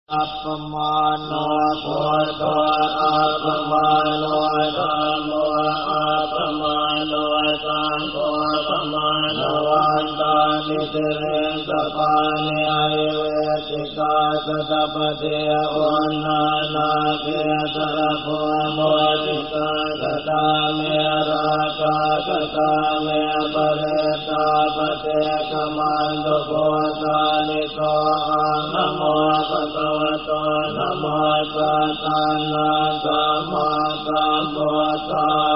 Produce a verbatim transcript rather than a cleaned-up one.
อัปปมาโนโพโตอัปปมาโนธัมโมอัปปมาโนสังโฆอัปปมาโนวันตานิเตเรสปานิไอเวติกาสตปะเทวันนานาเกตระโพโมติกาสตาเมราคาสตาเมปะเรตาปะเทกมันตุโพธานิโกอะนะโมภะคะวะโตนะโมตัสสะนะโมสัมมาสัมพุทธัสสะ